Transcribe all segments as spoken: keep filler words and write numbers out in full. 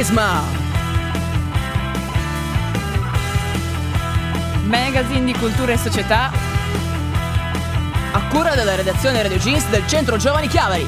Prisma, magazine di cultura e società, a cura della redazione Radio Jeans del Centro Giovani Chiavari.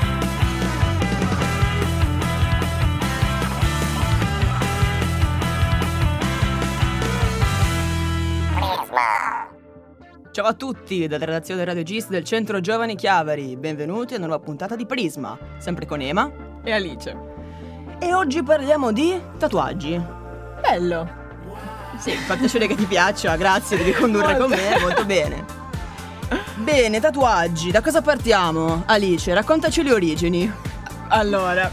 Ciao a tutti dalla redazione Radio Jeans del Centro Giovani Chiavari, benvenuti a una nuova puntata di Prisma, sempre con Ema e Alice. E oggi parliamo di tatuaggi. Bello. Sì, fa piacere che ti piaccia, grazie, devi condurre con me, molto bene. Bene, tatuaggi, da cosa partiamo? Alice, raccontaci le origini. Allora,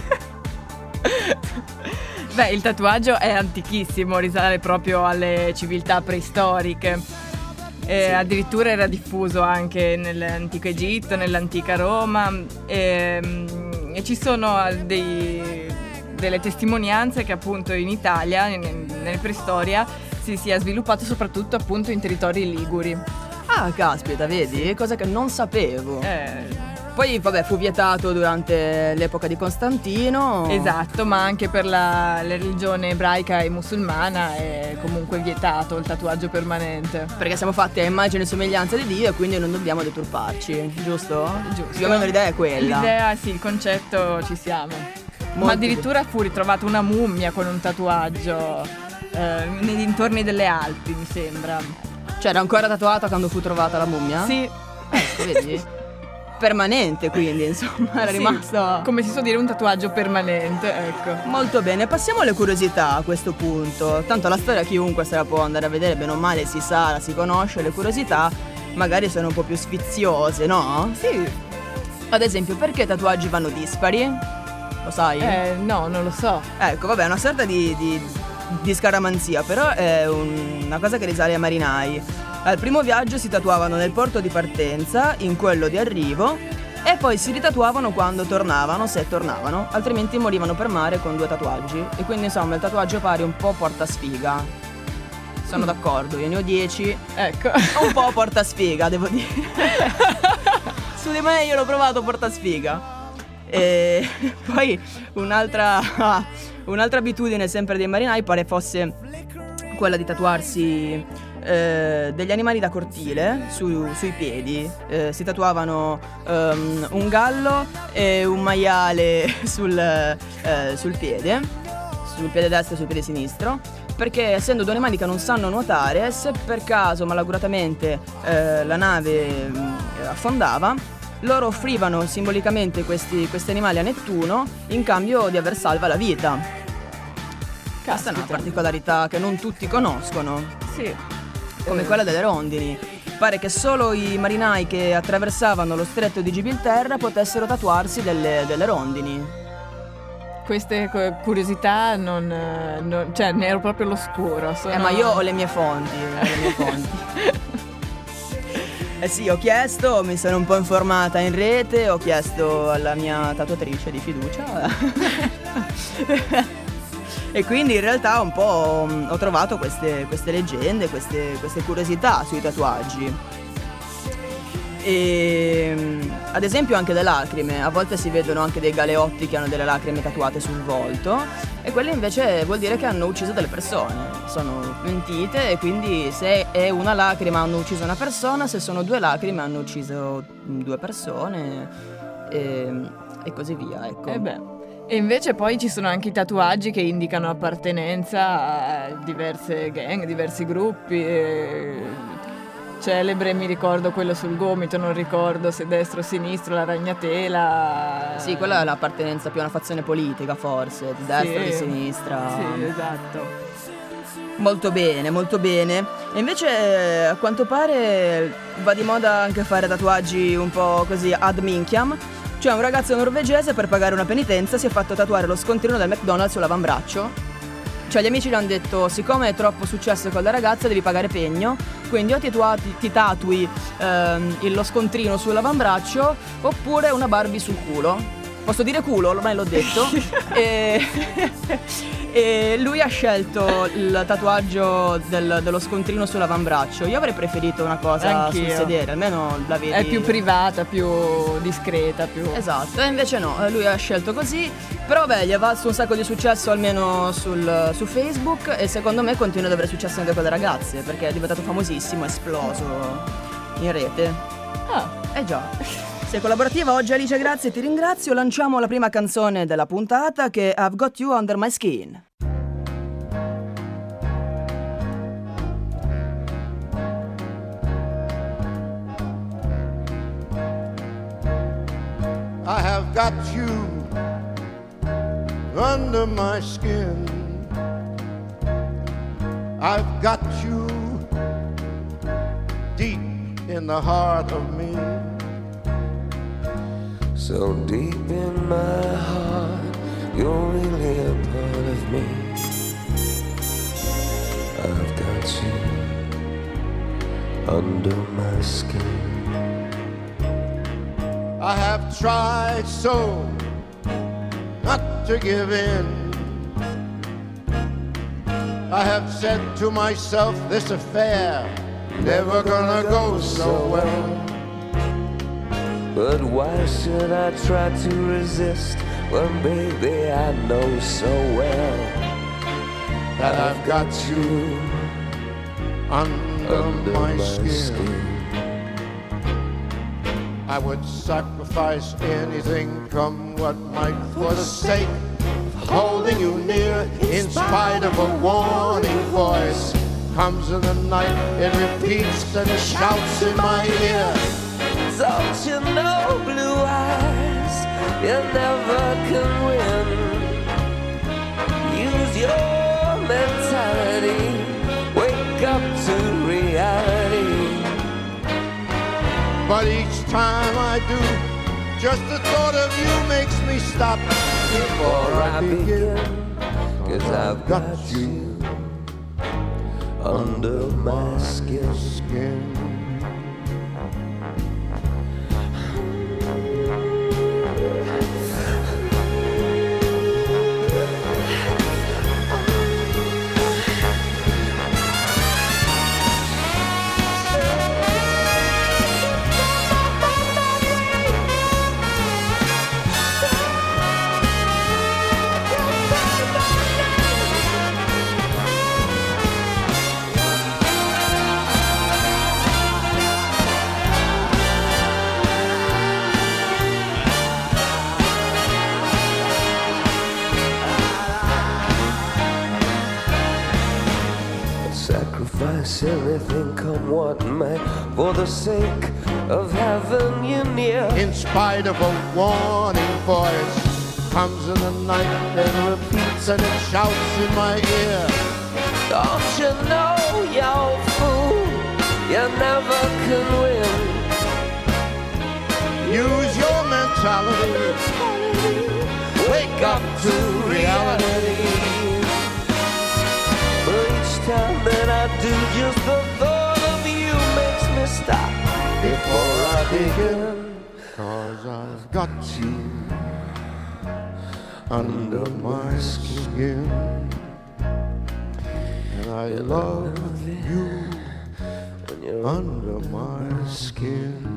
beh, il tatuaggio è antichissimo, risale proprio alle civiltà preistoriche. E sì. Addirittura era diffuso anche nell'antico Egitto, nell'antica Roma, e, e ci sono dei, delle testimonianze che appunto in Italia, nella preistoria, si sia sviluppato soprattutto appunto in territori liguri. Ah, caspita, vedi? Cosa che non sapevo. Eh... Poi, vabbè, fu vietato durante l'epoca di Costantino. Esatto, ma anche per la, la religione ebraica e musulmana è comunque vietato il tatuaggio permanente. Perché siamo fatti a immagine e somiglianza di Dio e quindi non dobbiamo deturparci, giusto? Giusto. Più o meno l'idea è quella. L'idea, sì, il concetto ci siamo. Molto ma addirittura fu ritrovata una mummia con un tatuaggio eh, nei dintorni delle Alpi, mi sembra. Cioè, era ancora tatuata quando fu trovata la mummia? Sì. Ecco, vedi? Permanente, quindi, insomma, era sì, rimasto... come si suol dire, un tatuaggio permanente, ecco. Molto bene, passiamo alle curiosità a questo punto. Tanto la storia chiunque se la può andare a vedere, bene o male si sa, la si conosce. Le curiosità magari sono un po' più sfiziose, no? Sì. Ad esempio, perché i tatuaggi vanno dispari? Lo sai? Eh, no, non lo so. Ecco, vabbè, è una sorta di, di, di scaramanzia, però è un, una cosa che risale ai marinai. Al primo viaggio si tatuavano nel porto di partenza, in quello di arrivo, e poi si ritatuavano quando tornavano, se tornavano, altrimenti morivano per mare con due tatuaggi. E quindi insomma il tatuaggio pare un po' porta sfiga. Sono mm. d'accordo, io ne ho dieci. Ecco. Un po' porta sfiga, devo dire. Su di me io l'ho provato porta sfiga. E poi un'altra, un'altra abitudine sempre dei marinai pare fosse quella di tatuarsi Eh, degli animali da cortile su, sui piedi. Eh, si tatuavano um, un gallo e un maiale sul, eh, sul piede, sul piede destro e sul piede sinistro, perché essendo due animali che non sanno nuotare, se per caso malauguratamente eh, la nave eh, affondava, loro offrivano simbolicamente questi, questi animali a Nettuno in cambio di aver salva la vita. Questa è una particolarità che non tutti conoscono. Sì. Come quella delle rondini. Pare che solo i marinai che attraversavano lo stretto di Gibilterra potessero tatuarsi delle, delle rondini. Queste curiosità non, non cioè ne ero proprio all'oscuro. Sono... Eh ma io ho le mie fonti, ho le mie fonti. Eh sì, ho chiesto, mi sono un po' informata in rete, ho chiesto alla mia tatuatrice di fiducia. E quindi in realtà un po' ho trovato queste, queste leggende, queste, queste curiosità sui tatuaggi. E ad esempio anche le lacrime, a volte si vedono anche dei galeotti che hanno delle lacrime tatuate sul volto, e quelle invece vuol dire che hanno ucciso delle persone, sono pentite, e quindi se è una lacrima hanno ucciso una persona, se sono due lacrime hanno ucciso due persone, e, e così via, ecco. Eh beh. E invece poi ci sono anche i tatuaggi che indicano appartenenza a diverse gang, diversi gruppi. Celebre, mi ricordo quello sul gomito, non ricordo se destro o sinistro, la ragnatela. Sì, quella è l'appartenenza più a una fazione politica forse, di destra o sì, di sinistra. Sì, esatto. Molto bene, molto bene. E invece a quanto pare va di moda anche fare tatuaggi un po' così ad minchiam. Cioè un ragazzo norvegese per pagare una penitenza si è fatto tatuare lo scontrino del McDonald's sull'avambraccio. Cioè gli amici gli hanno detto: siccome è troppo successo con la ragazza devi pagare pegno, quindi o ti, tua- ti tatui ehm, lo scontrino sull'avambraccio oppure una Barbie sul culo. Posso dire culo? Ormai l'ho detto. e, E lui ha scelto il tatuaggio del- dello scontrino sull'avambraccio. Io avrei preferito una cosa Anch'io. sul sedere, almeno la vedi. È più privata, più discreta, più... Esatto, e invece no, lui ha scelto così. Però beh, gli è valso un sacco di successo almeno sul- su Facebook, e secondo me continua ad avere successo anche con le ragazze, perché è diventato famosissimo, è esploso in rete. Ah, Eh già. Sei collaborativa oggi, Alice, grazie, ti ringrazio. Lanciamo la prima canzone della puntata, che è I've Got You Under My Skin. I have got you under my skin. I've got you deep in the heart of me. So deep in my heart, you're really a part of me. I've got you under my skin. I have tried so not to give in. I have said to myself, this affair never gonna go so well. But why should I try to resist when, baby, I know so well That I've got you under, under my, my skin. skin. I would sacrifice anything, come what might, for the sake of holding you near. In spite of a warning voice comes in the night, it repeats and shouts in my ear. Don't you know, blue eyes, you never can win. Use your mentality, wake up to reality. But each time I do, just the thought of you makes me stop before I begin. Cause I've got you under my skin. skin. Sacrifice everything, come what may, for the sake of having you near. In spite of a warning voice comes in the night and repeats and it shouts in my ear. Don't you know, you fool, you never can win. Use your mentality, wake up to reality. But each time that I do, just the thought of you makes me stop Before I begin, 'cause I've got you under my skin, and I love you when you're under my skin.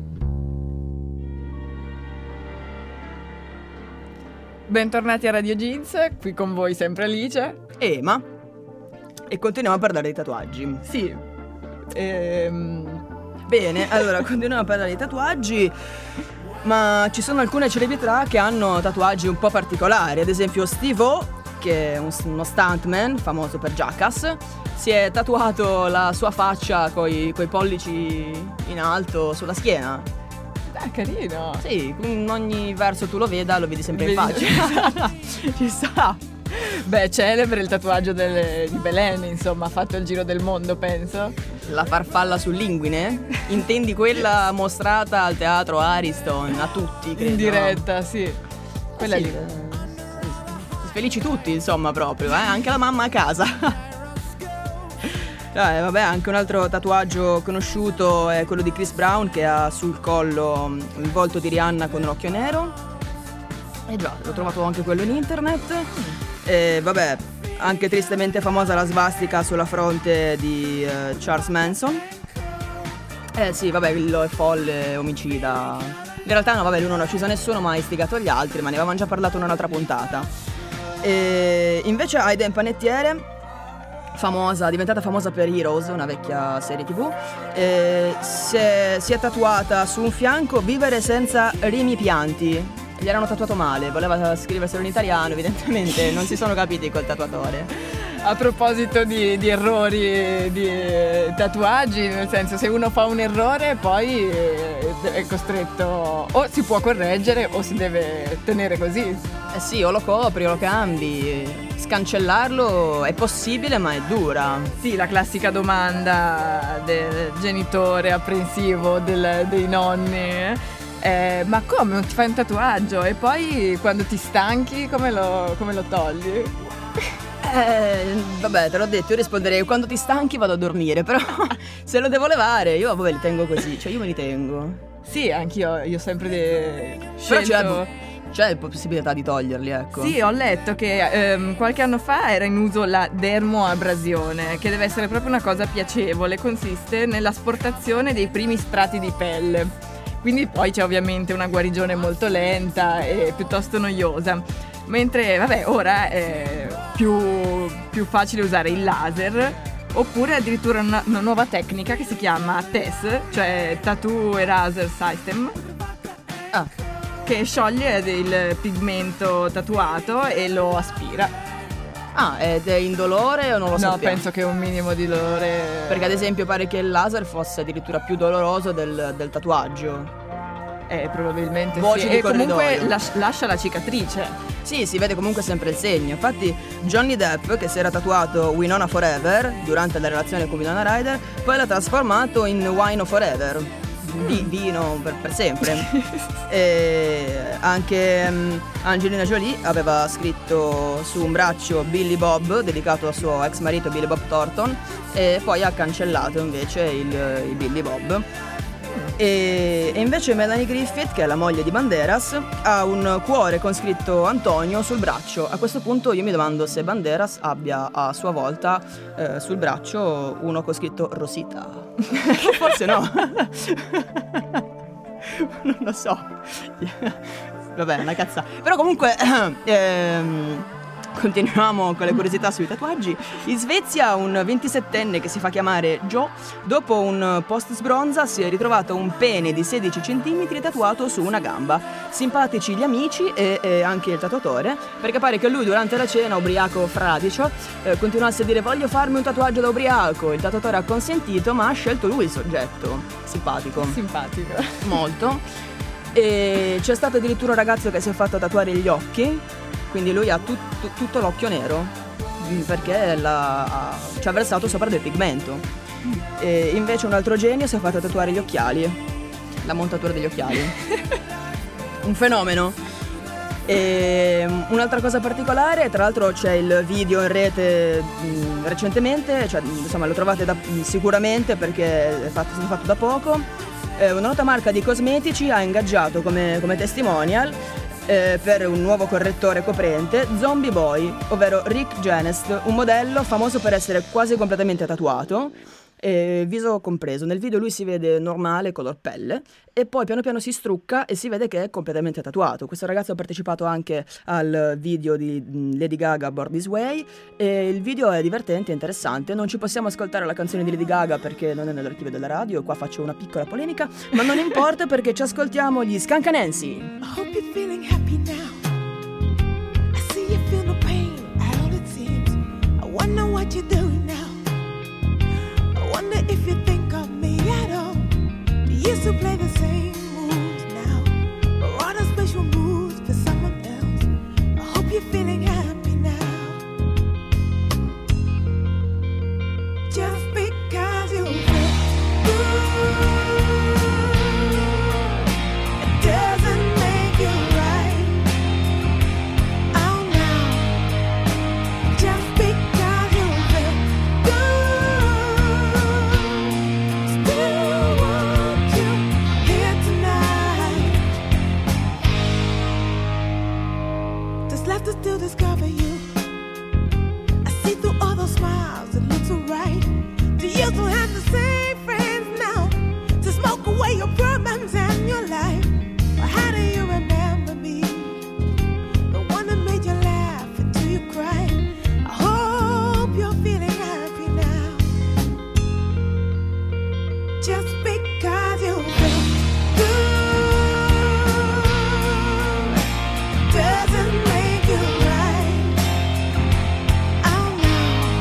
bentornati a Radio Jeans, qui con voi sempre Alice. Ema. E continuiamo a parlare di tatuaggi. Sì, ehm, Bene, allora continuiamo a parlare di tatuaggi, ma ci sono alcune celebrità che hanno tatuaggi un po' particolari. Ad esempio Steve-O, che è un- uno stuntman famoso per Jackass, si è tatuato la sua faccia coi, coi pollici in alto sulla schiena. è carino. Sì, in ogni verso tu lo veda, lo vedi sempre in Vedi- faccia. Ci sta. Beh, celebre il tatuaggio delle- di Belen, insomma, ha fatto il giro del mondo, penso. La farfalla sull'inguine? Intendi quella mostrata al teatro Ariston a tutti, credo? In diretta, sì. Quella Sì, lì. eh, felici tutti, insomma, proprio, eh? Anche la mamma a casa. Eh, vabbè, anche un altro tatuaggio conosciuto è quello di Chris Brown, che ha sul collo mm, il volto di Rihanna con un occhio nero. Eh già, l'ho trovato anche quello in internet. E vabbè, anche tristemente famosa la svastica sulla fronte di eh, Charles Manson. Eh sì, vabbè, quello è folle, omicida. In realtà no, vabbè, lui non ha ucciso nessuno, ma ha istigato gli altri, ma ne avevamo già parlato in un'altra puntata. E invece Aiden Panettiere, famosa, diventata famosa per Heroes, una vecchia serie tv, eh, si, è, si è tatuata su un fianco "vivere senza rimi pianti". Gli erano tatuato male, voleva scriverselo in italiano, evidentemente non si sono capiti col tatuatore. A proposito di, di errori di tatuaggi, nel senso, se uno fa un errore poi è costretto, o si può correggere o si deve tenere così. Eh sì, o lo copri o lo cambi. Scancellarlo è possibile, ma è dura. Sì, la classica domanda del genitore apprensivo del, dei nonni. Eh, ma come, non ti fai un tatuaggio? E poi quando ti stanchi come lo, come lo togli? Eh, vabbè, te l'ho detto, io risponderei: quando ti stanchi vado a dormire. Però se lo devo levare, io vabbè li tengo così, cioè io me li tengo. Sì, anch'io, io ho sempre de... Però scelto... c'è, c'è possibilità di toglierli, ecco. Sì, ho letto che ehm, qualche anno fa era in uso la dermoabrasione, che deve essere proprio una cosa piacevole, consiste nell'asportazione dei primi strati di pelle. Quindi poi c'è ovviamente una guarigione molto lenta e piuttosto noiosa. Mentre, vabbè, ora è più, più facile usare il laser, oppure addirittura una, una nuova tecnica che si chiama T E S, cioè Tattoo Eraser System, Ah, che scioglie il pigmento tatuato e lo aspira. ah, ed è indolore o non lo so? No, penso che un minimo di dolore... Perché ad esempio pare che il laser fosse addirittura più doloroso del, del tatuaggio. Eh, probabilmente Voci sì. di E comunque corridoio. las- lascia la cicatrice. Sì, si vede comunque sempre il segno. Infatti Johnny Depp, che si era tatuato Winona Forever durante la relazione con Winona Ryder, poi l'ha trasformato in Wino Forever, Vi- vino per, per sempre. E anche um, Angelina Jolie aveva scritto su un braccio Billy Bob, dedicato al suo ex marito Billy Bob Thornton, e poi ha cancellato invece il, il Billy Bob. E, e invece Melanie Griffith, che è la moglie di Banderas, ha un cuore con scritto Antonio sul braccio. A questo punto io mi domando se Banderas abbia a sua volta eh, sul braccio uno con scritto Rosita. Forse no. Non lo so. Vabbè, una cazzata. Però comunque ehm, continuiamo con le curiosità sui tatuaggi. In Svezia un ventisettenne che si fa chiamare Joe, dopo un post sbronza, si è ritrovato un pene di sedici centimetri tatuato su una gamba. Simpatici gli amici e, e anche il tatuatore, perché pare che lui durante la cena, ubriaco fradicio, eh, continuasse a dire voglio farmi un tatuaggio da ubriaco. Il tatuatore ha consentito, ma ha scelto lui il soggetto. Simpatico. Simpatico. Molto. E c'è stato addirittura un ragazzo che si è fatto tatuare gli occhi, quindi lui ha tut, tut, tutto l'occhio nero perché la, ha, ci ha versato sopra del pigmento. E invece un altro genio si è fatto tatuare gli occhiali, la montatura degli occhiali. Un fenomeno. E un'altra cosa particolare, tra l'altro c'è il video in rete mh, recentemente, cioè insomma lo trovate da, mh, sicuramente perché è fatto, è stato fatto da poco. Eh, una nota marca di cosmetici ha ingaggiato come, come testimonial eh, per un nuovo correttore coprente Zombie Boy, ovvero Rick Genest, un modello famoso per essere quasi completamente tatuato, e viso compreso. Nel video lui si vede normale, color pelle, e poi piano piano si strucca e si vede che è completamente tatuato. Questo ragazzo ha partecipato anche al video di Lady Gaga, Born This Way, e il video è divertente e interessante. Non ci possiamo ascoltare la canzone di Lady Gaga perché non è nell'archivio della radio, e qua faccio una piccola polemica, ma non importa perché ci ascoltiamo gli Skunk Anansi. I hope you're feeling happy now. I see you feel no pain at all it seems. I wonder what you're doing now. I wonder if you think of me at all. You used to play the same moves now, or are those special moves for someone else? I hope you're feeling happy now. Just because you feel good, it doesn't make you right. Oh no, just because you feel just because you feel good doesn't make you right. Oh no,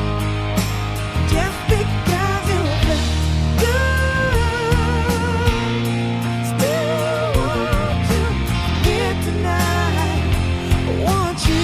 just because you feel good, still want you here tonight. Want you.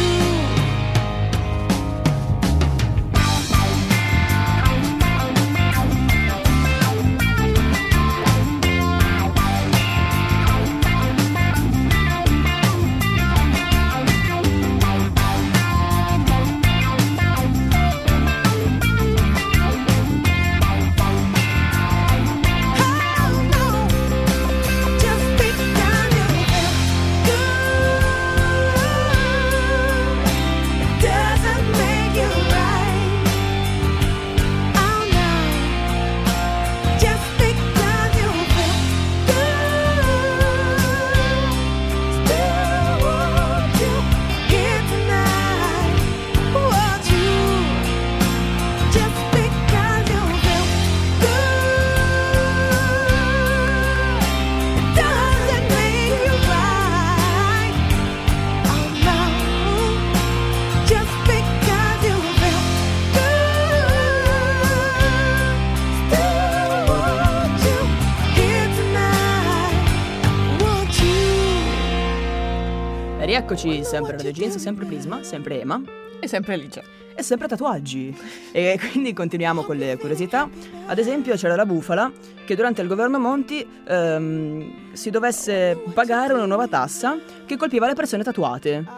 Rieccoci sempre Radio Jeans, sempre Prisma, sempre Ema E sempre Alice. e sempre tatuaggi. E quindi continuiamo con le curiosità. Ad esempio c'era la bufala che durante il governo Monti ehm, si dovesse pagare una nuova tassa che colpiva le persone tatuate.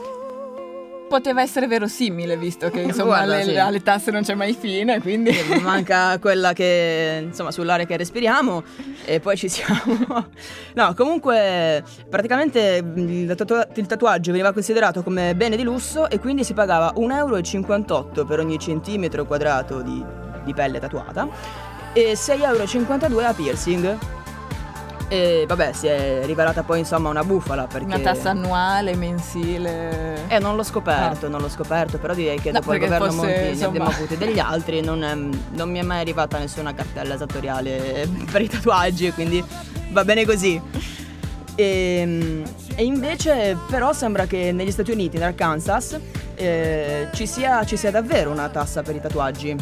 Poteva essere verosimile, visto che insomma Guarda, alle, sì. alle tasse non c'è mai fine, quindi Manca quella che, insomma, sull'aria che respiriamo e poi ci siamo. No, comunque praticamente il, tatua- il tatuaggio veniva considerato come bene di lusso e quindi si pagava un euro e cinquantotto per ogni centimetro quadrato di, di pelle tatuata e sei euro e cinquantadue a piercing. E vabbè, si è rivelata poi insomma una bufala perché una tassa annuale, mensile. Eh, non l'ho scoperto, Ah. non l'ho scoperto, però direi che No, dopo il perché governo fosse, Monti ne insomma- abbiamo avuti degli altri, non, è- non mi è mai arrivata nessuna cartella esattoriale per i tatuaggi, quindi va bene così. E, e invece però sembra che negli Stati Uniti, nell'Arkansas, eh, ci sia, ci sia davvero una tassa per i tatuaggi.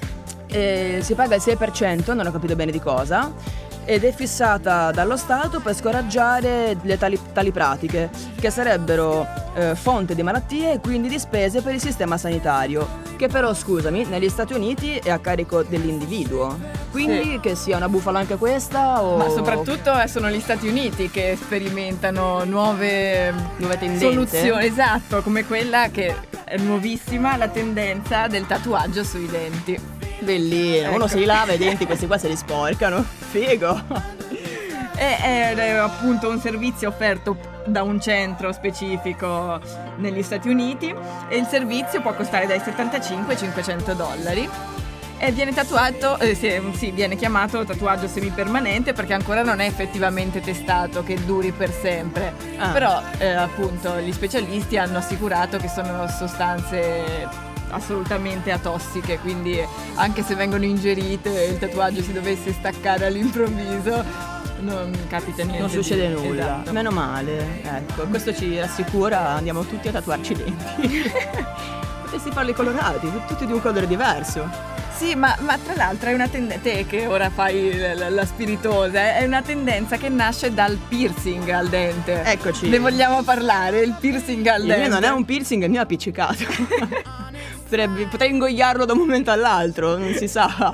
E si paga il sei per cento, non ho capito bene di cosa, ed è fissata dallo Stato per scoraggiare le tali, tali pratiche, che sarebbero eh, fonte di malattie e quindi di spese per il sistema sanitario, che però, scusami, negli Stati Uniti è a carico dell'individuo. Quindi Sì. che sia una bufala anche questa o... Ma soprattutto eh, sono gli Stati Uniti che sperimentano nuove, Nuove tendenze. soluzioni, esatto, come quella che è nuovissima, la tendenza del tatuaggio sui denti. Bellino, Ecco. uno si lava i denti, questi qua se li sporcano. Figo! È, è- è appunto un servizio offerto da un centro specifico negli Stati Uniti e il servizio può costare dai settantacinque ai cinquecento dollari e viene tatuato, eh, sì, sì, viene chiamato tatuaggio semipermanente perché ancora non è effettivamente testato che duri per sempre. Ah. Però eh, appunto gli specialisti hanno assicurato che sono sostanze assolutamente atossiche, quindi anche se vengono ingerite e il tatuaggio si dovesse staccare all'improvviso non capita niente. Non succede di- nulla. Esatto. Meno male. Ecco, questo ci rassicura, andiamo tutti a tatuarci i denti. Potresti farli colorati, tutti di un colore diverso. Sì, ma, ma tra l'altro è una tendenza, te che ora fai la, la- la spiritosa, è una tendenza che nasce dal piercing al dente. Eccoci. Ne vogliamo parlare, il piercing al Il dente. mio non è un piercing, il mio è appiccicato. Potrebbe- potrei ingoiarlo da un momento all'altro, non si sa.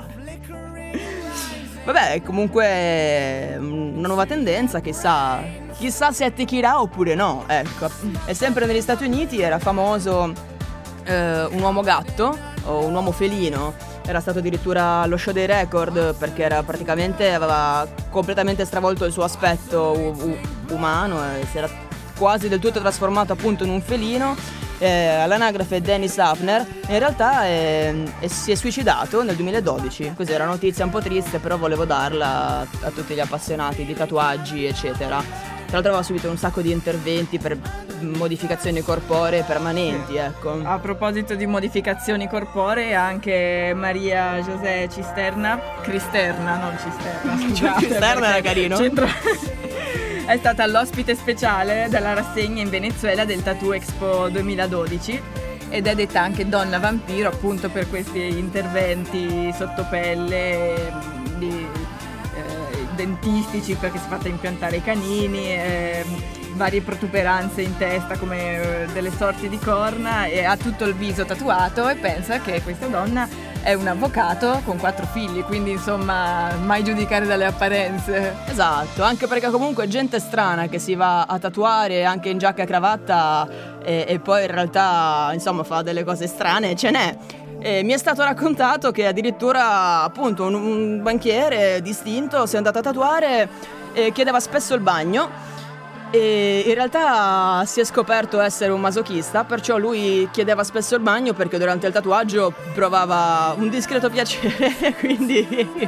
Vabbè, comunque è una nuova tendenza, chissà, chissà se attecchirà oppure no, ecco. E sempre negli Stati Uniti era famoso eh, un uomo gatto o un uomo felino, era stato addirittura allo show dei record perché era praticamente aveva completamente stravolto il suo aspetto u- u- umano e si era quasi del tutto trasformato appunto in un felino. Eh, all'anagrafe Dennis Hafner in realtà è, è- si è suicidato nel duemiladodici. Questa era una notizia un po' triste, però volevo darla a, a tutti gli appassionati di tatuaggi eccetera. tra l'altro aveva subito un sacco di interventi per modificazioni corporee permanenti, Sì. ecco. A proposito di modificazioni corporee, anche Maria José Cisterna, Cristerna, non Cisterna, scusate, Cisterna era perché carino. c'entro- è stata l'ospite speciale della rassegna in Venezuela del Tattoo Expo duemiladodici ed è detta anche donna vampiro appunto per questi interventi sottopelle di, eh, dentistici, perché si è fatta impiantare i canini, eh, varie protuberanze in testa come eh, delle sorti di corna, e ha tutto il viso tatuato, e pensa che questa donna è un avvocato con quattro figli, quindi insomma mai giudicare dalle apparenze. Esatto, anche perché comunque gente strana che si va a tatuare anche in giacca e cravatta e, e poi in realtà insomma fa delle cose strane, ce n'è. E mi è stato raccontato che addirittura appunto un, un banchiere distinto si è andato a tatuare e chiedeva spesso il bagno. E in realtà si è scoperto essere un masochista, perciò lui chiedeva spesso il bagno perché durante il tatuaggio provava un discreto piacere, quindi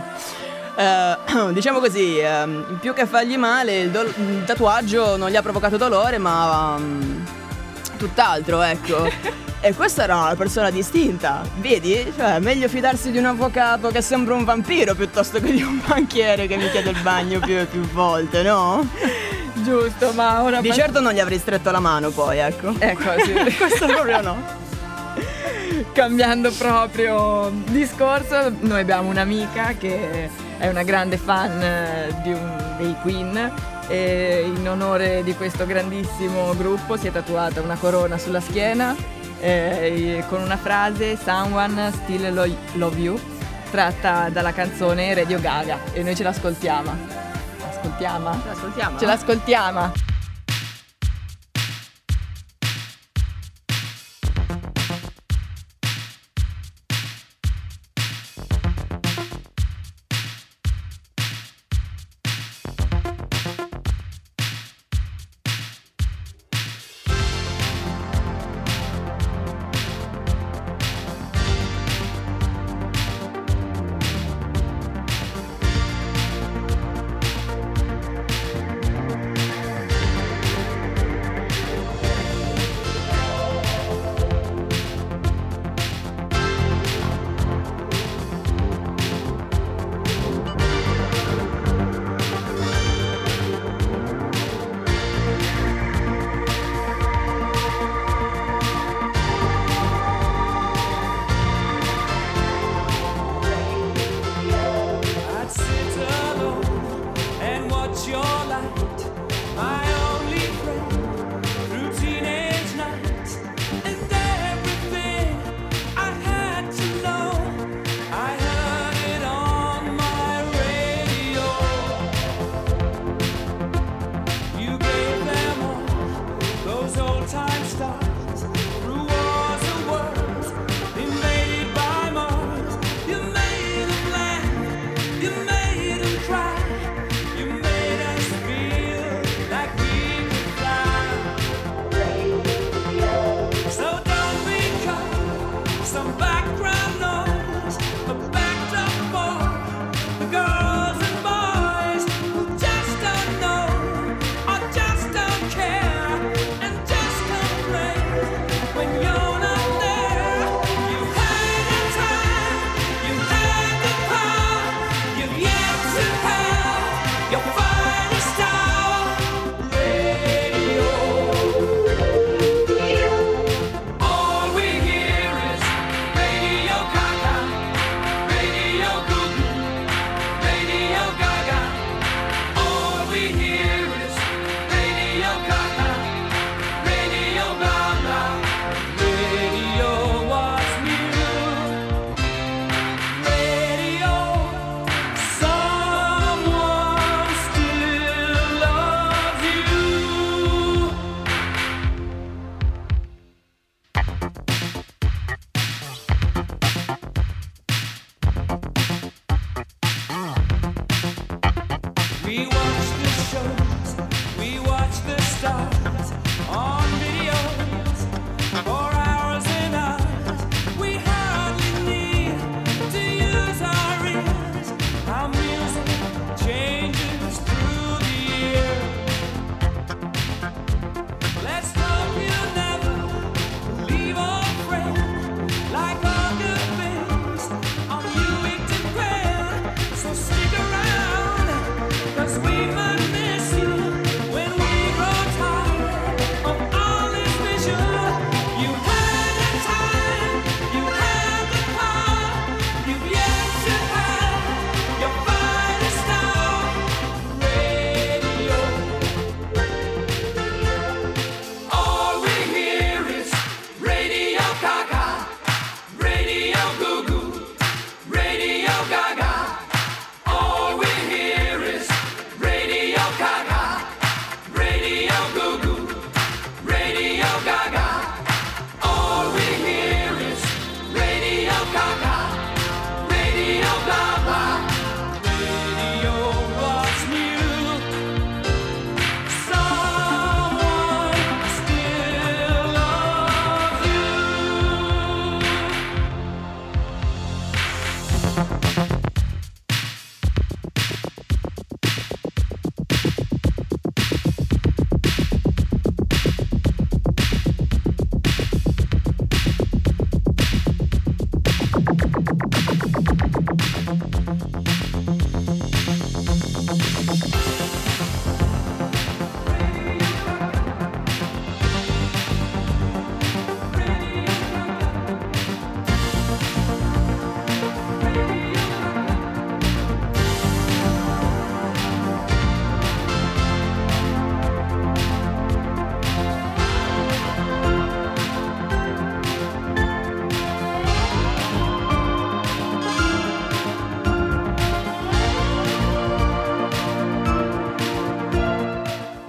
eh, diciamo così, eh, più che fargli male il, do- il tatuaggio non gli ha provocato dolore ma um, tutt'altro, ecco. E questa era una persona distinta, vedi? Cioè, è meglio fidarsi di un avvocato che sembra un vampiro piuttosto che di un banchiere che mi chiede il bagno più e più volte, no? Giusto, ma ora Di pas- certo non gli avrei stretto la mano poi, ecco. Ecco, sì. Questo proprio no. Cambiando proprio discorso, noi abbiamo un'amica che è una grande fan eh, di un, dei Queen, e in onore di questo grandissimo gruppo si è tatuata una corona sulla schiena eh, con una frase "Someone Still Lo- Love You", tratta dalla canzone Radio Gaga, e noi ce l'ascoltiamo. Ascoltiamo? Ascoltiamo. Ce l'ascoltiamo. We watched the show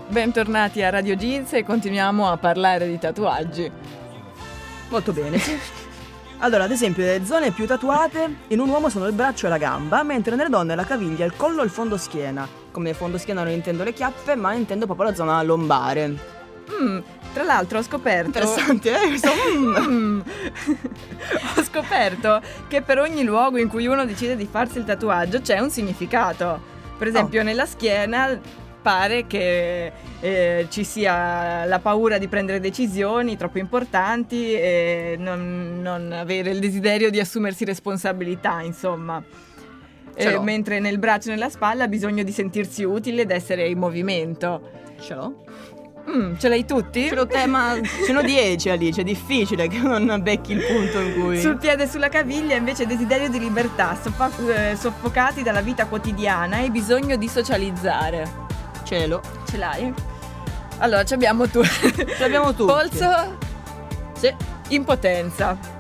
bentornati a Radio Jeans e continuiamo a parlare di tatuaggi. Molto bene. Allora, ad esempio, le zone più tatuate in un uomo sono il braccio e la gamba, mentre nelle donne la caviglia, il collo e il fondoschiena. Come fondoschiena non intendo le chiappe, ma intendo proprio la zona lombare. Mm, tra l'altro ho scoperto... Interessante, eh? Questo, mm. Mm. Ho scoperto che per ogni luogo in cui uno decide di farsi il tatuaggio c'è un significato. Per esempio, Oh. nella schiena pare che eh, ci sia la paura di prendere decisioni troppo importanti e non, non avere il desiderio di assumersi responsabilità, insomma. Ce Eh, l'ho. mentre nel braccio e nella spalla ha bisogno di sentirsi utile ed essere in movimento. Ce l'ho? Mm, ce l'hai tutti? Ce l'ho te, ma ce n'ho dieci, Alice, è difficile che non becchi il punto in cui... Sul piede e sulla caviglia invece desiderio di libertà, soffa- eh, soffocati dalla vita quotidiana e bisogno di socializzare. Cielo. Ce l'hai? Allora, ci abbiamo tu. Ce l'abbiamo tutti. Polso, Sì. impotenza.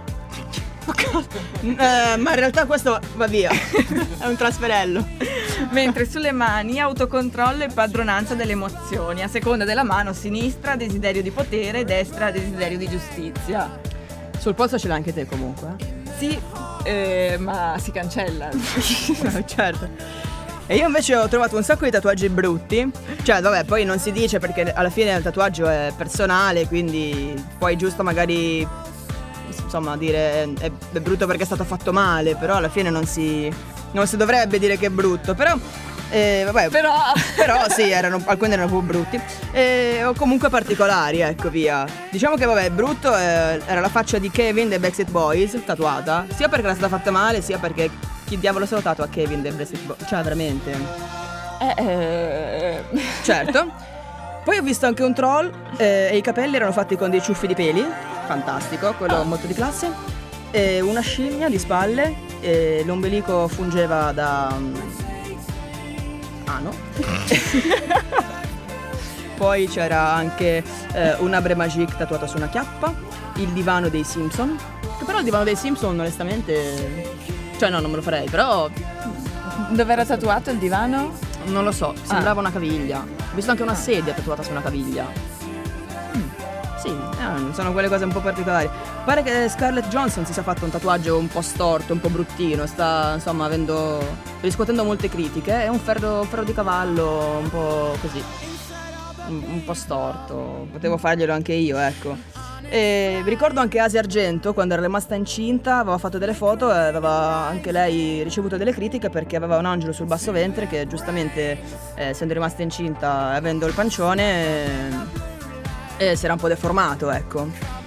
Eh, ma in realtà questo va via. È un trasferello. Mentre sulle mani autocontrollo e padronanza delle emozioni. A seconda della mano sinistra desiderio di potere, destra desiderio di giustizia. Sul polso ce l'hai anche te comunque. Sì, eh, ma si cancella. eh? Certo. E io invece ho trovato un sacco di tatuaggi brutti. Cioè, vabbè, poi non si dice perché alla fine il tatuaggio è personale, quindi poi giusto magari, insomma, dire è, è brutto perché è stato fatto male, però alla fine non si non si dovrebbe dire che è brutto, però eh, vabbè, Però però sì, erano, alcuni erano un po' brutti e, o comunque particolari, ecco, via. Diciamo che vabbè, brutto eh, era la faccia di Kevin dei Backstreet Boys tatuata, sia perché era stata fatta male, sia perché chi diavolo se lo tatua a Kevin dei Backstreet Boys, cioè veramente. eh, eh, Certo. Poi ho visto anche un troll eh, e i capelli erano fatti con dei ciuffi di peli, fantastico, quello molto di classe. E una scimmia di spalle e l'ombelico fungeva da mm, ano. Poi c'era anche eh, una Bre Magique tatuata su una chiappa, il divano dei Simpson, che però il divano dei Simpson onestamente, cioè no, non me lo farei, però dove era tatuato il divano? non lo so, sembrava una caviglia. Ho visto anche una sedia tatuata su una caviglia. Mm, sì, eh, sono quelle cose un po' particolari. Pare che Scarlett Johansson si sia fatto un tatuaggio un po' storto, un po' bruttino. Sta, insomma, avendo riscuotendo molte critiche. È un ferro, un ferro di cavallo un po' così, un, un po' storto. Potevo farglielo anche io, ecco. E vi ricordo anche Asia Argento, quando era rimasta incinta, aveva fatto delle foto e aveva anche lei ricevuto delle critiche perché aveva un angelo sul basso ventre che giustamente, eh, essendo rimasta incinta e avendo il pancione, eh, si era un po' deformato, ecco.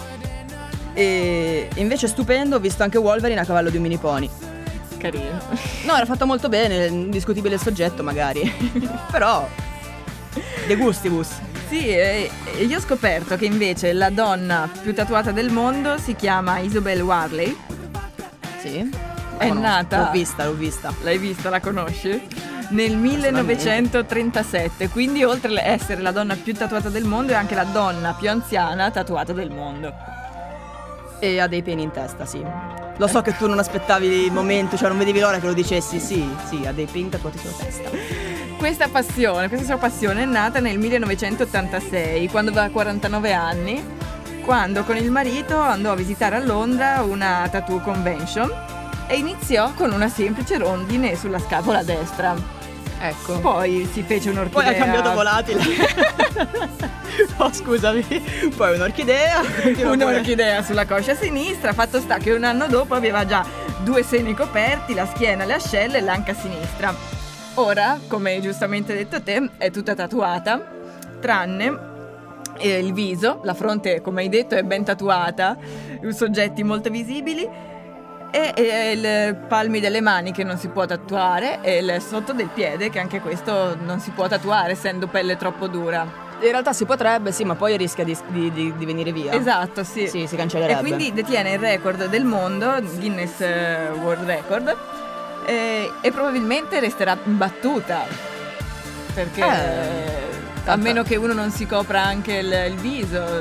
E invece stupendo, ho visto anche Wolverine a cavallo di un mini pony. Carino. No, era fatto molto bene, indiscutibile il soggetto magari, però de gustibus. Sì, e e io ho scoperto che invece la donna più tatuata del mondo si chiama Isobel Warley. Sì, È conosco. nata- L'ho vista, l'ho vista. L'hai vista, la conosci? Nel millenovecentotrentasette, quindi oltre a essere la donna più tatuata del mondo è anche la donna più anziana tatuata del mondo. E ha dei peni in testa, sì. Lo so che tu non aspettavi il momento, cioè non vedevi l'ora che lo dicessi. Sì, sì, ha dei peni tatuati sulla testa. Questa passione, questa sua passione è nata nel millenovecentottantasei, quando aveva quarantanove anni, quando con il marito andò a visitare a Londra una tattoo convention e iniziò con una semplice rondine sulla scapola destra. Ecco. Poi si fece un'orchidea. Poi ha cambiato volatile. Oh, scusami. Poi un'orchidea. continua pure. Un'orchidea sulla coscia sinistra. Fatto sta che un anno dopo aveva già due seni coperti, la schiena, le ascelle e l'anca sinistra. Ora, come hai giustamente detto te, è tutta tatuata, tranne eh, il viso, la fronte, come hai detto, è ben tatuata, soggetti molto visibili, e, e i palmi delle mani che non si può tatuare, e il sotto del piede che anche questo non si può tatuare essendo pelle troppo dura. In realtà si potrebbe, sì, ma poi rischia di, di, di, di venire via. Esatto, sì. Sì, si cancellerebbe. E quindi detiene il record del mondo, Guinness eh, World Record, e, e probabilmente resterà imbattuta. Perché Eh, a tanta- meno che uno non si copra anche il, il viso.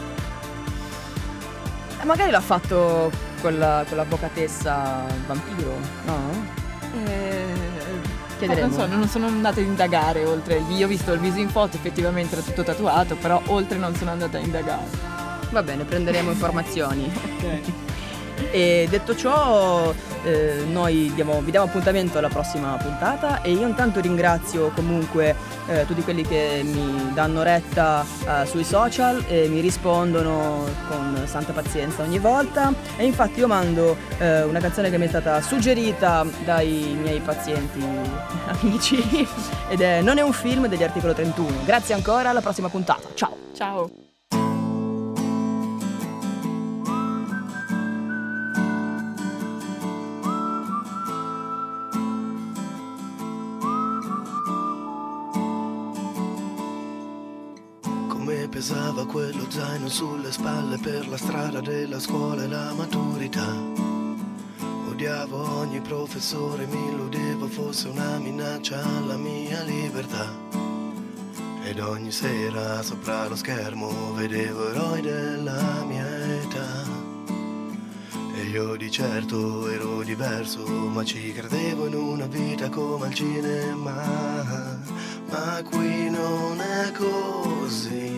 Eh, magari l'ha fatto con la, con l'avvocatessa vampiro, no? Eh, chiederemo. Non so, non sono andata a indagare oltre. Io ho visto il viso in foto, effettivamente era tutto tatuato, però oltre non sono andata a indagare. Va bene, prenderemo informazioni. Ok. E detto ciò, eh, noi diamo, vi diamo appuntamento alla prossima puntata e io intanto ringrazio comunque eh, tutti quelli che mi danno retta eh, sui social e mi rispondono con santa pazienza ogni volta, e infatti io mando eh, una canzone che mi è stata suggerita dai miei pazienti amici ed è Non è un film degli Articolo trentuno. Grazie ancora, alla prossima puntata, ciao! Ciao. Pesava quello zaino sulle spalle per la strada della scuola e la maturità. Odiavo ogni professore, mi illudevo fosse una minaccia alla mia libertà. Ed ogni sera sopra lo schermo vedevo eroi della mia età. E io di certo ero diverso, ma ci credevo in una vita come al cinema. Ma qui non è così.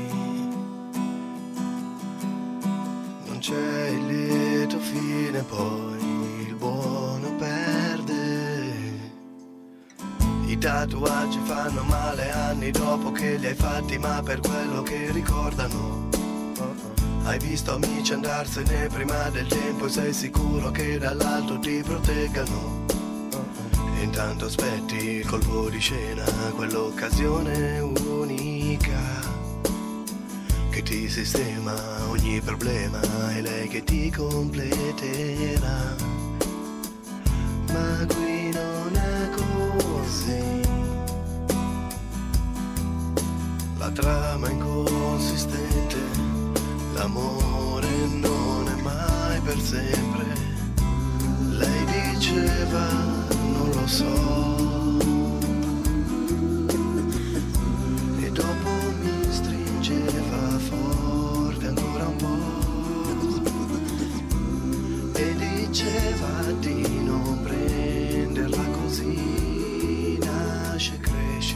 C'è il lieto fine, poi il buono perde. I tatuaggi fanno male anni dopo che li hai fatti, ma per quello che ricordano. Hai visto amici andarsene prima del tempo e sei sicuro che dall'alto ti proteggano. E intanto aspetti il colpo di scena, quell'occasione unica che ti sistema ogni problema, è lei che ti completerà. Ma qui non è così. La trama è inconsistente, l'amore non è mai per sempre. Lei diceva non lo so, e dopo mi stringeva forte ancora un po' e diceva di non prenderla così. Nasce, cresce,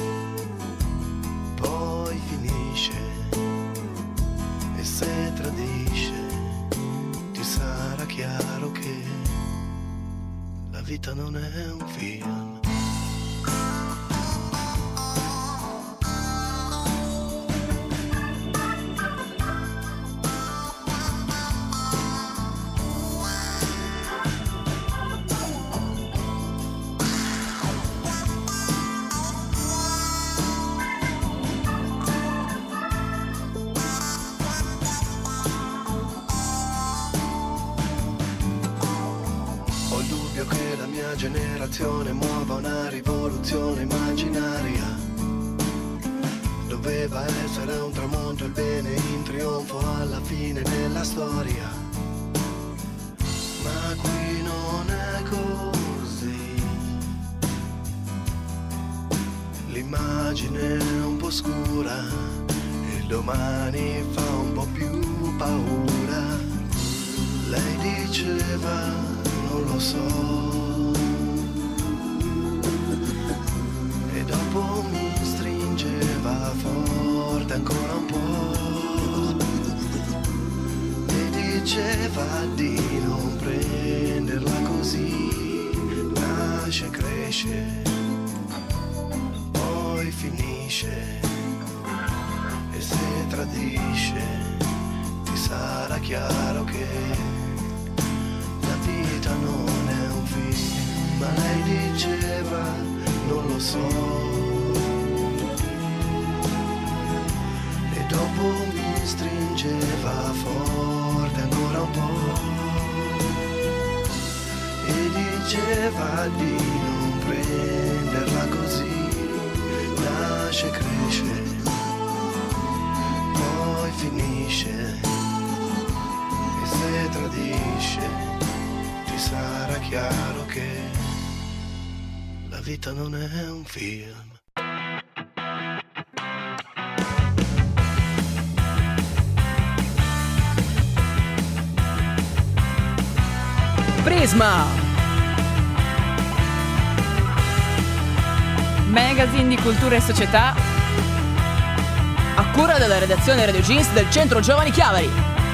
poi finisce, e se tradisce ti sarà chiaro che la vita non è un film. Generazione muova una rivoluzione immaginaria. Doveva essere un tramonto, il bene in trionfo alla fine della storia. Ma qui non è così. L'immagine è un po' scura e il domani fa un po' più paura. Lei diceva non lo so, dopo mi stringeva forte ancora un po' e diceva di non prenderla così. Nasce, cresce, poi finisce, e se tradisce ti sarà chiaro che la vita non è un film. Ma lei diceva non lo so, e dopo mi stringeva forte ancora un po' e diceva di non prenderla così. Nasce, cresce, poi finisce, e se tradisce ti sarà chiaro che la vita non è un film. Prisma. magazine di cultura e società a cura della redazione Radio Jeans del Centro Giovani Chiavari.